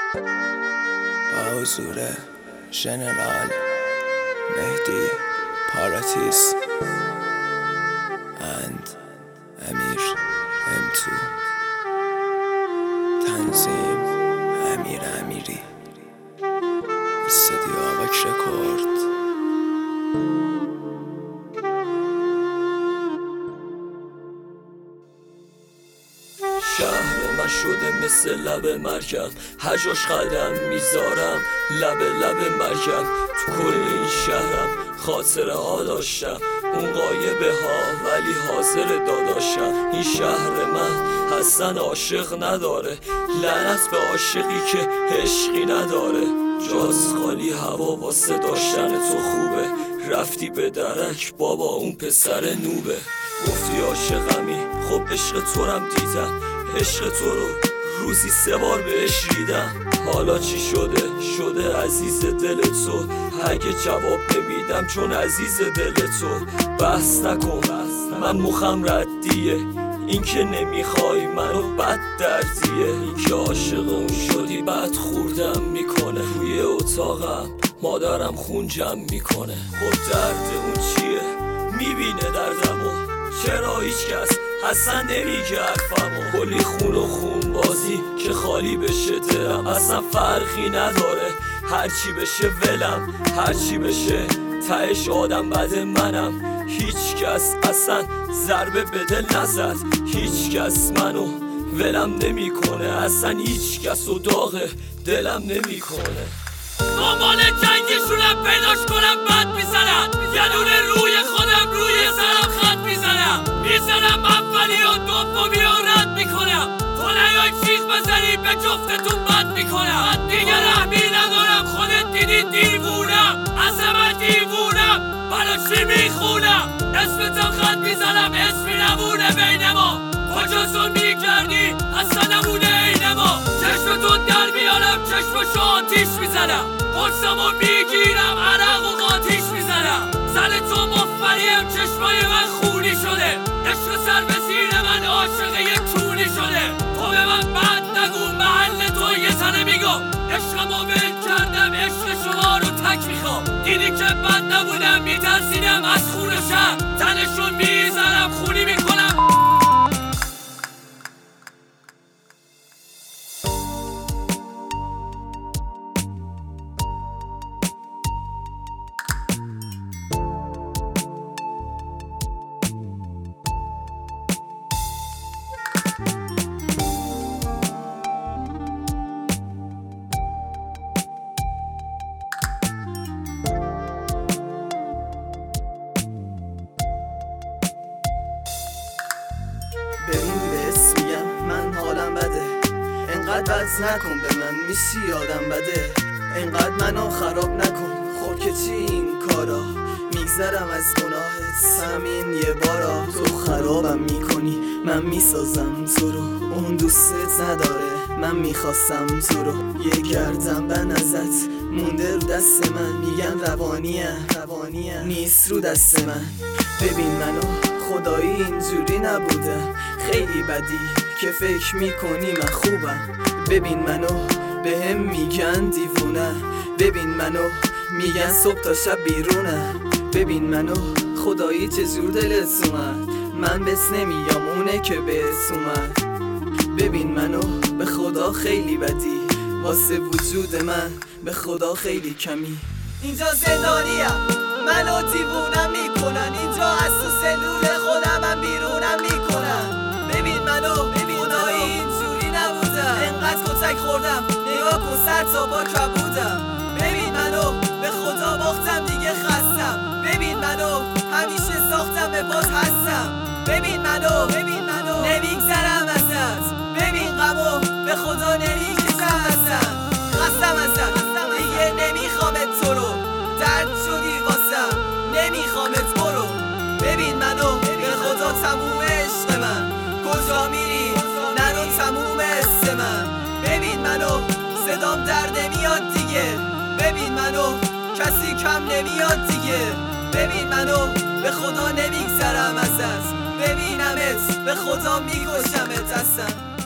با حضور ژنرال مهدی پاراتیس and امیر M2 تنظیم امیر امیری استودیو آواک رکورد. شهر من شده مثل لب مرکب، هجاش قدم میذارم لب مرکب. تو کل این شهرم خاطره ها داشتم، اون غایبه ها ولی حاضر داداشم. این شهر من اصلا عاشق نداره، لعنت به عاشقی که عشقی نداره. جاز خالی هوا واسه داشتن تو خوبه، رفتی به درک بابا اون پسر نوبه. گفتی عاشقمی، خب عشق تو رم دیدم، عشق تو رو روزی 3 بار بهش ریدم. حالا چی شده عزیز دل تو، اگه جواب نمیدم چون عزیز دل تو. بحث نکن من مخم ردیه، این که نمیخوای منو بد دردیه. این که عاشق اون شدی بد خوردم میکنه، توی اتاقم مادرم خون جمع میکنه. خب درد اون چیه؟ میبینه دردمو، چرا هیچ کس اصلا نمیگه حرفمو؟ کلی خون و خون بازی که خالی بشه دلم، اصلا فرقی نداره هرچی بشه ولم، هرچی بشه تهش آدم بد منم. هیچ کس اصلا ضربه به دل نزد، هیچ کس منو ولم نمیکنه، اصلا هیچ کس و داغ دلم نمیکنه. دنبال جنگشونم پیداش کنم بد میزنم، یه دونه روی خودم روی سرم خط میزنم اولی و دومی رو رد میکنم. تو نیای چیخ بزنی به جفتتون بد میکنم. دیگه رحمی ندارم، خودت دیدی دیوونم، اصلا من دیوونم، برا چی میخونم؟ اسمتم خط میزنم، اسمی نمونه بین ما، کجا میگردی اصلا نمونه عین ما. چشمتون در میارم، چشمشو آتیش میزنم، قرصمو میگیرم عرق و قاتیش میزنم. زن تو مفریم، چشمای من خونی شده، عشق سر به زیر من عاشق یک چونی شده. تو به من بد نگو، محل تو یه تنه میگم، عشقمو ول کردم، عشق شما رو تک میخوام. دیدی که بد نبودم، میترسیدم از خون شهر، تنشون میزنم خونی میکنم. ببین بهت میگم من حالم بده، انقدر بز نکن به من میسی آدم بده. انقدر منو خراب نکن، خب که چی این کارا؟ میگذرم از گناهت همین یه بارا. تو خرابم میکنی، من میسازم تو رو، اون دوستت نداره، من میخواستم تو رو. یه گردم بن ازت مونده رو دست من، میگن روانیم نیست رو دست من. ببین منو خدایی اینجوری نبودم، خیلی بدی که فکر میکنی من خوبم. ببین منو به هم میگن دیوونه، ببین منو میگن صبح تا شب بیرونه. ببین منو خدایی چجور دلت اومد، من بس نمیام اونه که بهت اومد. ببین منو به خدا خیلی بدی، واسه وجود من به خدا خیلی کمی. اینجا زندانیم، منو دیوونم میکنن، اینجا از تو سلول خودم من بیرونم میکنن. ببین منو خدایی اینجوری نبودم، انقدر کتک خوردم نگاه کن سر تا با کبودم. ببین منو به خدا باختم دیگه خستم، ببین منو همیشه ساختم به باز هستم. ببین منو نمیگذرم ازت، ببین غمو به خدا نمیکشم ازت. خستم ازت دیگه نمیخوامت تو رو، درد شدی واسم نمیخوامت برو. ببین منو به خدا تموم عشق من، کجا میری نرو تموم حس من. ببین منو صدام در نمیاد دیگه، ببین منو کسی کم نمیاد دیگه. ببین منو به خدا نمیگذرم ازت، ببینمت به خدا میکشمت اصلا.